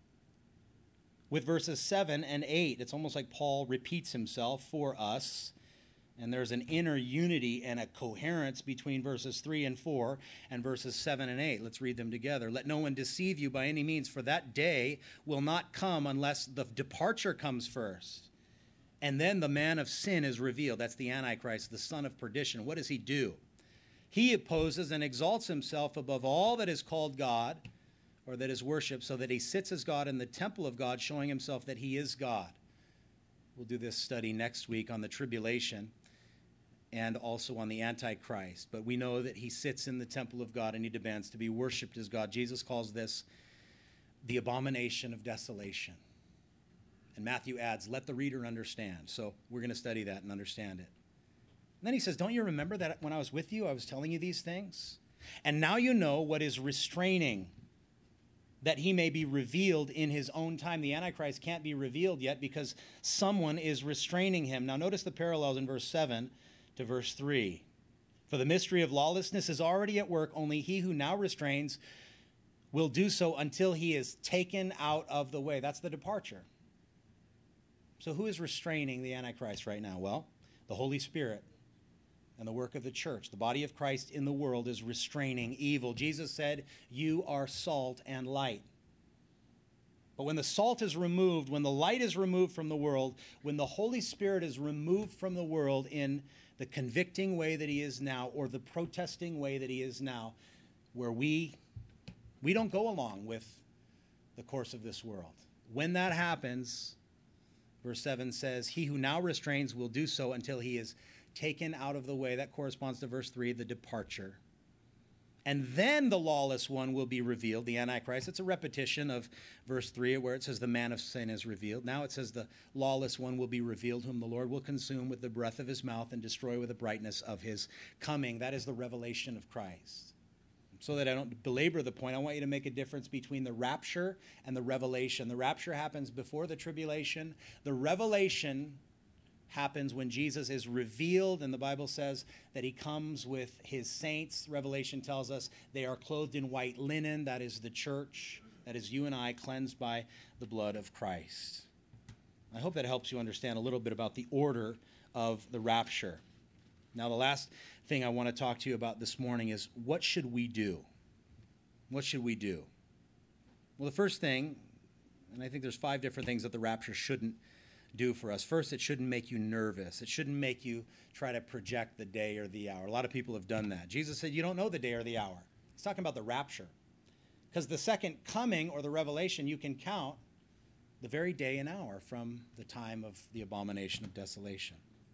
with verses seven and eight. It's almost like Paul repeats himself for us. And there's an inner unity and a coherence between verses three and four and verses seven and eight. Let's read them together. Let no one deceive you by any means, for that day will not come unless the departure comes first. And then the man of sin is revealed. That's the Antichrist, the son of perdition. What does he do? He opposes and exalts himself above all that is called God or that is worshipped, so that he sits as God in the temple of God, showing himself that he is God. We'll do this study next week on the tribulation and also on the Antichrist. But we know that he sits in the temple of God and he demands to be worshipped as God. Jesus calls this the abomination of desolation. And Matthew adds, let the reader understand. So we're going to study that and understand it. And then he says, don't you remember that when I was with you, I was telling you these things? And now you know what is restraining, that he may be revealed in his own time. The Antichrist can't be revealed yet because someone is restraining him. Now notice the parallels in verse seven to verse three. For the mystery of lawlessness is already at work. Only he who now restrains will do so until he is taken out of the way. That's the departure. So who is restraining the Antichrist right now? Well, the Holy Spirit and the work of the church. The body of Christ in the world is restraining evil. Jesus said, you are salt and light. But when the salt is removed, when the light is removed from the world, when the Holy Spirit is removed from the world in the convicting way that he is now, or the protesting way that he is now, where we, we don't go along with the course of this world. When that happens, verse seven says, he who now restrains will do so until he is taken out of the way. That corresponds to verse three, the departure. And then the lawless one will be revealed, the Antichrist. It's a repetition of verse three where it says the man of sin is revealed. Now it says the lawless one will be revealed, whom the Lord will consume with the breath of his mouth and destroy with the brightness of his coming. That is the revelation of Christ. So that I don't belabor the point, I want you to make a difference between the rapture and the revelation. The rapture happens before the tribulation. The revelation happens when Jesus is revealed, and the Bible says that he comes with his saints. Revelation tells us they are clothed in white linen. That is the church. That is you and I, cleansed by the blood of Christ. I hope that helps you understand a little bit about the order of the rapture. Now, the last thing I want to talk to you about this morning is what should we do? What should we do? Well, the first thing, and I think there's five different things that the rapture shouldn't do for us. First, it shouldn't make you nervous. It shouldn't make you try to project the day or the hour. A lot of people have done that. Jesus said you don't know the day or the hour. He's talking about the rapture. Because the second coming or the revelation, you can count the very day and hour from the time of the abomination of desolation.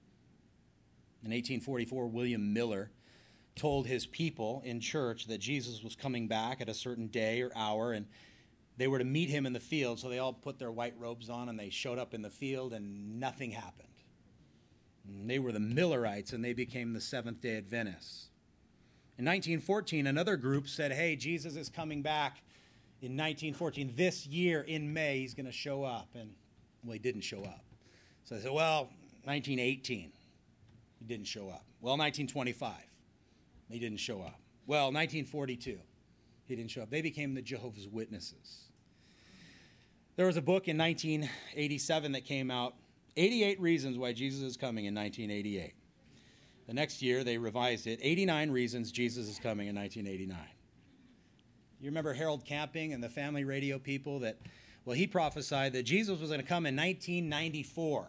In eighteen forty-four, William Miller told his people in church that Jesus was coming back at a certain day or hour, and they were to meet him in the field. So they all put their white robes on, and they showed up in the field, and nothing happened. And they were the Millerites, and they became the Seventh-day Adventists. In nineteen fourteen, another group said, hey, Jesus is coming back in nineteen fourteen. This year in May, he's going to show up. And, well, he didn't show up. So they said, well, nineteen eighteen. He didn't show up. Well, nineteen twenty-five, he didn't show up. Well, nineteen forty-two, he didn't show up. They became the Jehovah's Witnesses. There was a book in nineteen eighty-seven that came out, eighty-eight Reasons Why Jesus is Coming in nineteen eighty-eight. The next year, they revised it, eighty-nine Reasons Jesus is Coming in nineteen eighty-nine. You remember Harold Camping and the Family Radio people that, well, he prophesied that Jesus was going to come in nineteen ninety-four.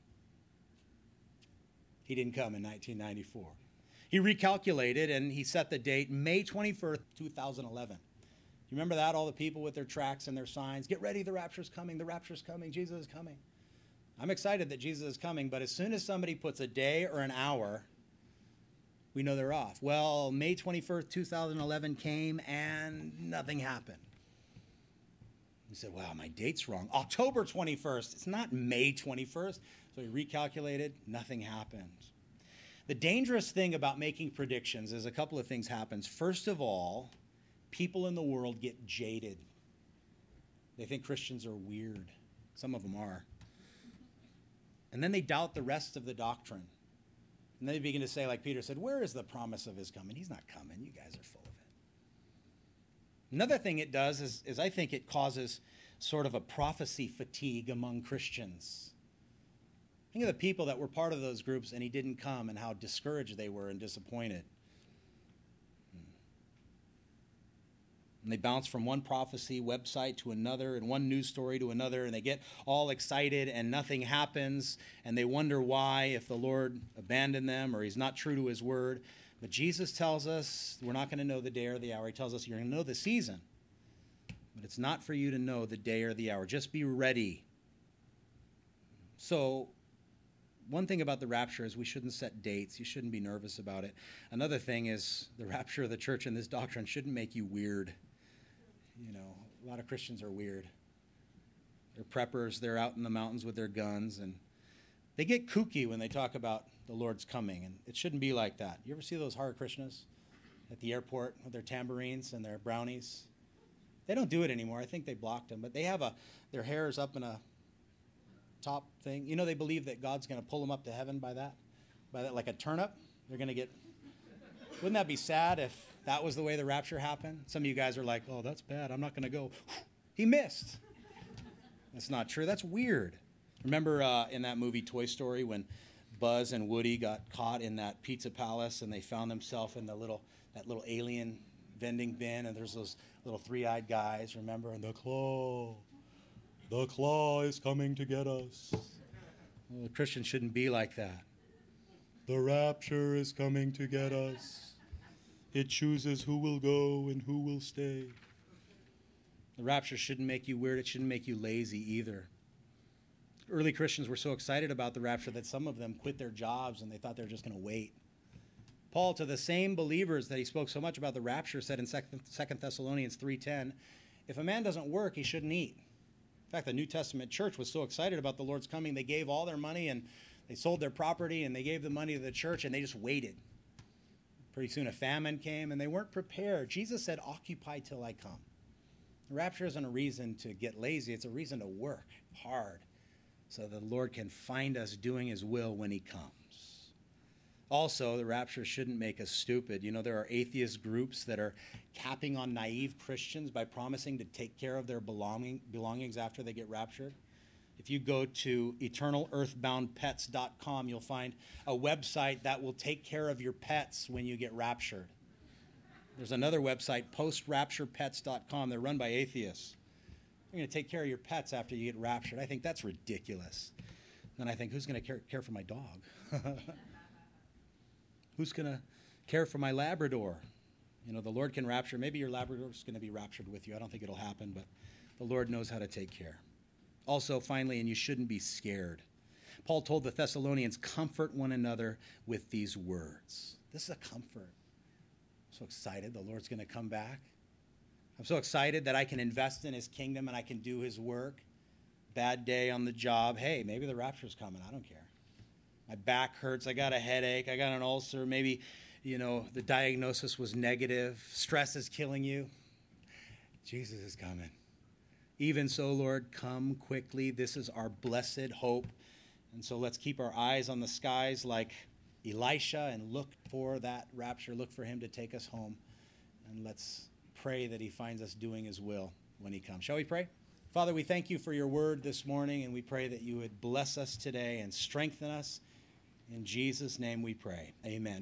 He didn't come in nineteen ninety-four. He recalculated, and he set the date May twenty-first, two thousand eleven. You remember that? All the people with their tracts and their signs. Get ready, the rapture's coming, the rapture's coming, Jesus is coming. I'm excited that Jesus is coming, but as soon as somebody puts a day or an hour, we know they're off. Well, May twenty-first, two thousand eleven came, and nothing happened. He said, wow, my date's wrong. October twenty-first. It's not May twenty-first. So he recalculated. Nothing happened. The dangerous thing about making predictions is a couple of things happens. First of all, people in the world get jaded. They think Christians are weird. Some of them are. And then they doubt the rest of the doctrine. And then they begin to say, like Peter said, where is the promise of his coming? He's not coming. You guys are full of it. Another thing it does is, is I think it causes sort of a prophecy fatigue among Christians. Think of the people that were part of those groups and he didn't come and how discouraged they were and disappointed. And they bounce from one prophecy website to another and one news story to another, and they get all excited and nothing happens, and they wonder why, if the Lord abandoned them or he's not true to his word. But Jesus tells us we're not going to know the day or the hour. He tells us you're going to know the season, but it's not for you to know the day or the hour. Just be ready. So one thing about the rapture is we shouldn't set dates. You shouldn't be nervous about it. Another thing is the rapture of the church and this doctrine shouldn't make you weird. You know, a lot of Christians are weird. They're preppers. They're out in the mountains with their guns, and they get kooky when they talk about the Lord's coming, and it shouldn't be like that. You ever see those Hare Krishnas at the airport with their tambourines and their brownies? They don't do it anymore. I think they blocked them, but they have a, their hair is up in a top thing. You know, they believe that God's going to pull them up to heaven by that, by that, like a turnip. They're going to get, wouldn't that be sad if that was the way the rapture happened? Some of you guys are like, oh, that's bad. I'm not going to go. He missed. That's not true. That's weird. Remember uh, in that movie Toy Story when Buzz and Woody got caught in that pizza palace and they found themselves in the little, that little alien vending bin, and there's those little three-eyed guys, remember? And the claw. The claw is coming to get us. Well, a Christian shouldn't be like that. The rapture is coming to get us. It chooses who will go and who will stay. The rapture shouldn't make you weird. It shouldn't make you lazy either. Early Christians were so excited about the rapture that some of them quit their jobs and they thought they were just going to wait. Paul, to the same believers that he spoke so much about the rapture, said in Second Thessalonians three ten, if a man doesn't work, he shouldn't eat. In fact, the New Testament church was so excited about the Lord's coming, they gave all their money and they sold their property and they gave the money to the church and they just waited. Pretty soon a famine came and they weren't prepared. Jesus said, occupy till I come. The rapture isn't a reason to get lazy. It's a reason to work hard so the Lord can find us doing his will when he comes. Also, the rapture shouldn't make us stupid. You know, there are atheist groups that are capping on naive Christians by promising to take care of their belonging, belongings after they get raptured. If you go to eternal earthbound pets dot com, you'll find a website that will take care of your pets when you get raptured. There's another website, post rapture pets dot com. They're run by atheists. You're going to take care of your pets after you get raptured. I think that's ridiculous. Then I think, who's going to care, care for my dog? Who's going to care for my Labrador? You know, the Lord can rapture. Maybe your Labrador's going to be raptured with you. I don't think it'll happen, but the Lord knows how to take care. Also, finally, and you shouldn't be scared. Paul told the Thessalonians, comfort one another with these words. This is a comfort. I'm so excited the Lord's going to come back. I'm so excited that I can invest in his kingdom and I can do his work. Bad day on the job. Hey, maybe the rapture's coming. I don't care. My back hurts. I got a headache. I got an ulcer. Maybe, you know, the diagnosis was negative. Stress is killing you. Jesus is coming. Even so, Lord, come quickly. This is our blessed hope. And so let's keep our eyes on the skies like Elisha and look for that rapture. Look for him to take us home. And let's pray that he finds us doing his will when he comes. Shall we pray? Father, we thank you for your word this morning, and we pray that you would bless us today and strengthen us. In Jesus' name we pray. Amen.